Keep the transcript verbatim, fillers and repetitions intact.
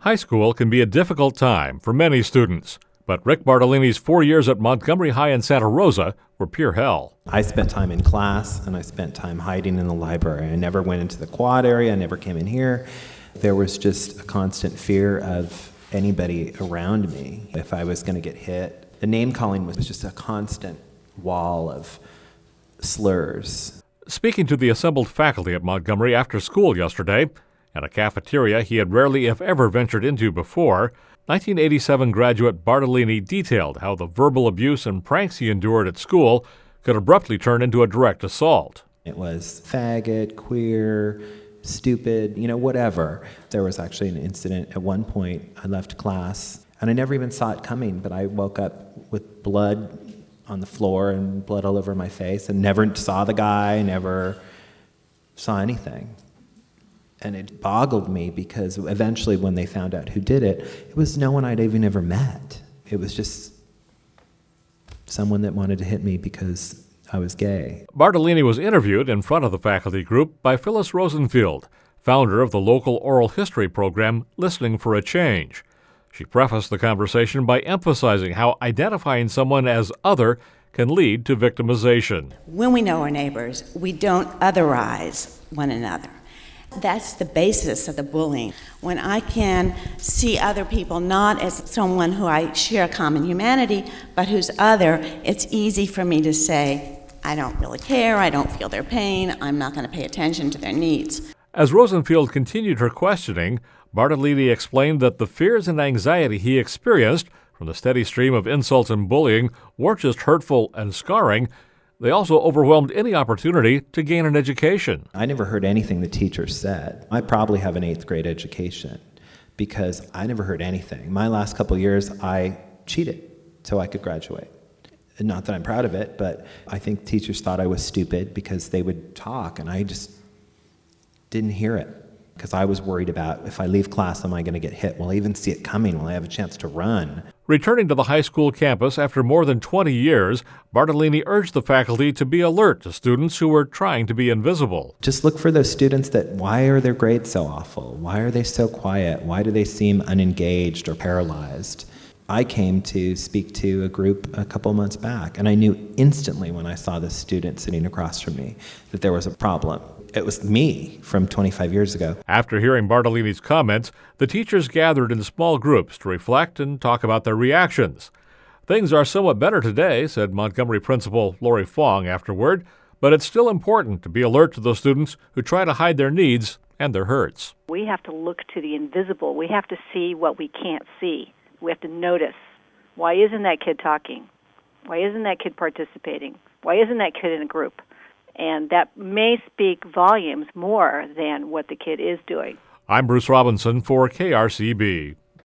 High school can be a difficult time for many students, but Rick Bartolini's four years at Montgomery High in Santa Rosa were pure hell. I spent time in class, and I spent time hiding in the library. I never went into the quad area. I never came in here. There was just a constant fear of anybody around me. If I was going to get hit, the name calling was just a constant wall of slurs. Speaking to the assembled faculty at Montgomery after school yesterday, at a cafeteria he had rarely if ever ventured into before, nineteen eighty-seven graduate Bartolini detailed how the verbal abuse and pranks he endured at school could abruptly turn into a direct assault. It was faggot, queer, stupid, you know, whatever. There was actually an incident at one point. I left class, and I never even saw it coming, but I woke up with blood on the floor and blood all over my face and never saw the guy, never saw anything. And it boggled me because eventually when they found out who did it, it was no one I'd even ever met. It was just someone that wanted to hit me because I was gay. Bartolini was interviewed in front of the faculty group by Phyllis Rosenfield, founder of the local oral history program Listening for a Change. She prefaced the conversation by emphasizing how identifying someone as other can lead to victimization. When we know our neighbors, we don't otherize one another. That's the basis of the bullying. When I can see other people not as someone who I share a common humanity, but who's other, it's easy for me to say, I don't really care, I don't feel their pain, I'm not going to pay attention to their needs. As Rosenfield continued her questioning, Bartolini explained that the fears and anxiety he experienced from the steady stream of insults and bullying weren't just hurtful and scarring, they also overwhelmed any opportunity to gain an education. I never heard anything the teacher said. I probably have an eighth grade education because I never heard anything. My last couple of years, I cheated so I could graduate. Not that I'm proud of it, but I think teachers thought I was stupid because they would talk and I just didn't hear it because I was worried about if I leave class, am I going to get hit? Will I even see it coming? Will I have a chance to run? Returning to the high school campus after more than twenty years, Bartolini urged the faculty to be alert to students who were trying to be invisible. Just look for those students that, why are their grades so awful? Why are they so quiet? Why do they seem unengaged or paralyzed? I came to speak to a group a couple months back, and I knew instantly when I saw this student sitting across from me that there was a problem. It was me from twenty-five years ago. After hearing Bartolini's comments, the teachers gathered in small groups to reflect and talk about their reactions. Things are somewhat better today, said Montgomery Principal Lori Fong afterward, but it's still important to be alert to those students who try to hide their needs and their hurts. We have to look to the invisible. We have to see what we can't see. We have to notice. Why isn't that kid talking? Why isn't that kid participating? Why isn't that kid in a group? And that may speak volumes more than what the kid is doing. I'm Bruce Robinson for K R C B.